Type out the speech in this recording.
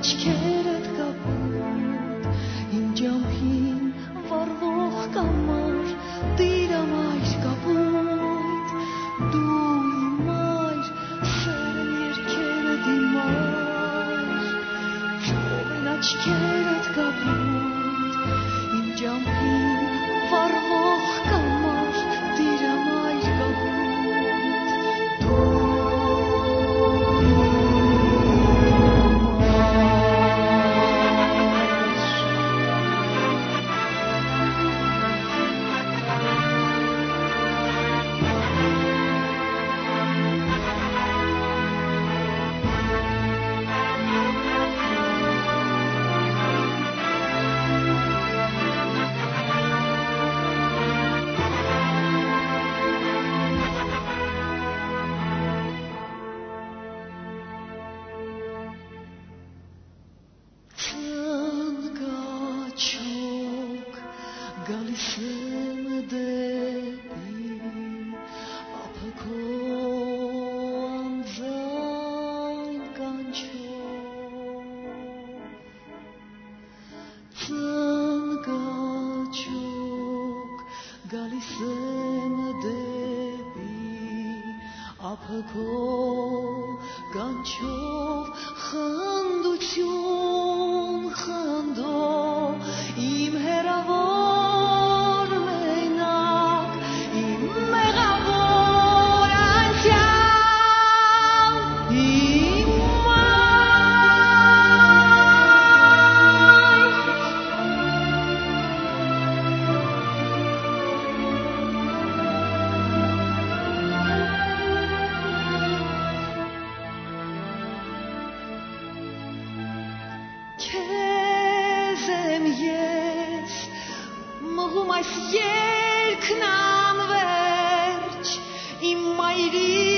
աչքերդ կապուտ, իմ ջամփին վառվող կամար, տիրամ այր կապույտ, դու իմ այր, սերն երկերդ իմ այր, ճով են աչքերդ կապուտ, իմ ջամփին վառվող կամար, տիրամ այր կապույտ, դու գալիս եմ դեպի ափքո անձայն կանչով, ծնկաչոք գալիս եմ դեպի ափքո կանչով, խնդություն խնդո իմ հեռավոր մենակ, իմ մեղավոր անցյալ, իմ մայր, քեզ եմ ես մղում այս երգն անվերջ, իմ մայրի